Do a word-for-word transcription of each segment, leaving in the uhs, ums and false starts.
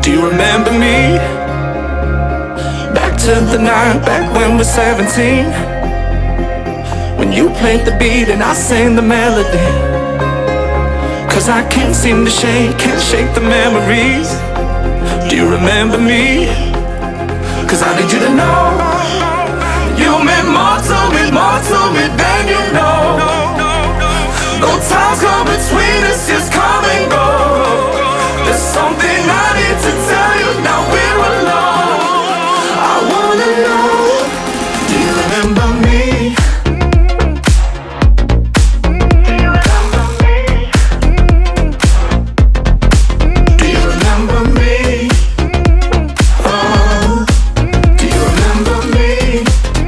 Do you remember me? Back to the night, back when we're seventeen, when you played the beat and I sang the melody. Cause I can't seem to shake, can't shake the memories. Do you remember me? Cause I need you to know you meant more to me, more to me than you know. Though times come between us, just come and go. There's something I need to tell you, now we're alone. I wanna know, do you remember me? Do you remember me? Do you remember me? Oh, do you remember me?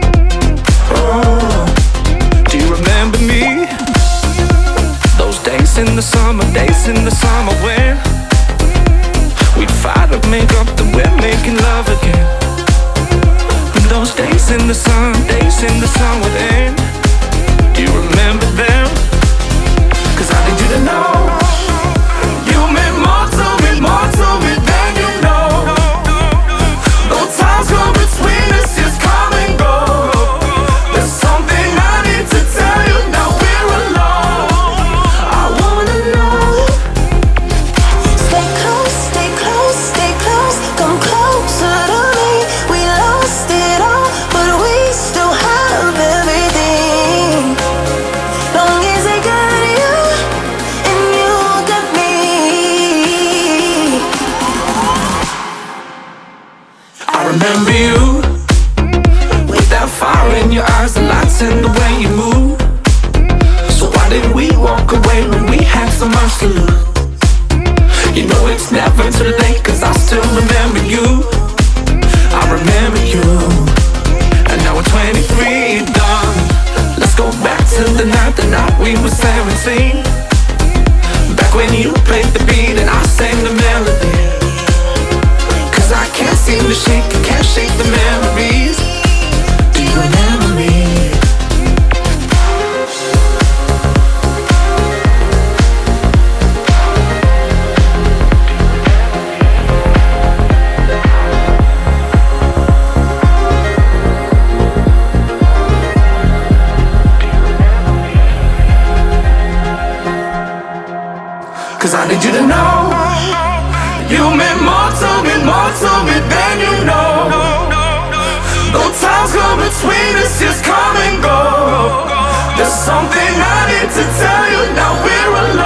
Oh, do you remember me? Those days in the summer, days in the summer when we'd fight to make up that we're making love again. And those days in the sun, days in the sun would end. Do you remember them? Cause I need you to know you meant more to me, more to me than you know. Though times go between us, just come and go. There's something I need to tell you, now we're alone. I wanna know. Stay close, stay close, stay close. Come closer to me. We lost it all, but we still have everything. Long as I got you and you got me. I remember you with that fire in your eyes, the lights in the way you move. So why did we walk away when we had so much to lose? You know it's never too late, cause I still remember you. I remember you. And now we're twenty-three, done. Let's go back to the night, the night we were seventeen. Back when you played the beat and I sang the melody. Cause I can't seem to shake, can't shake the memories. Do you remember me? Cause I need you to know you meant more to me, more to me than you know. Though times go between us, just come and go. There's something I need to tell you, now we're alone.